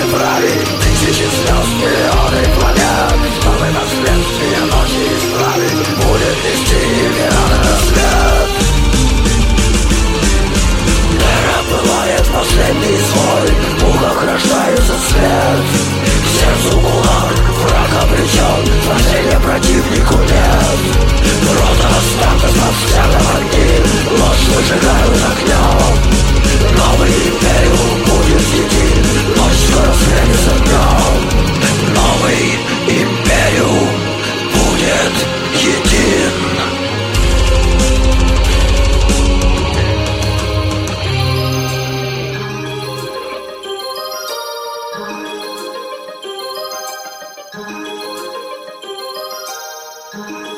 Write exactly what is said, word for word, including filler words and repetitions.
править. Тысячи звезд, миллионы планет, чтобы последствия ночи исправить, будет нести мира на рассвет. Эра пылает последний свой, в мухах рождается свет. К сердцу кулак, враг обречен, спасения противнику нет. Рота остаток под взглядом огни, ложь выжигают огнем. Новый империум будет един, ночь скоро сменится днем. Новый империум будет един. Thank you.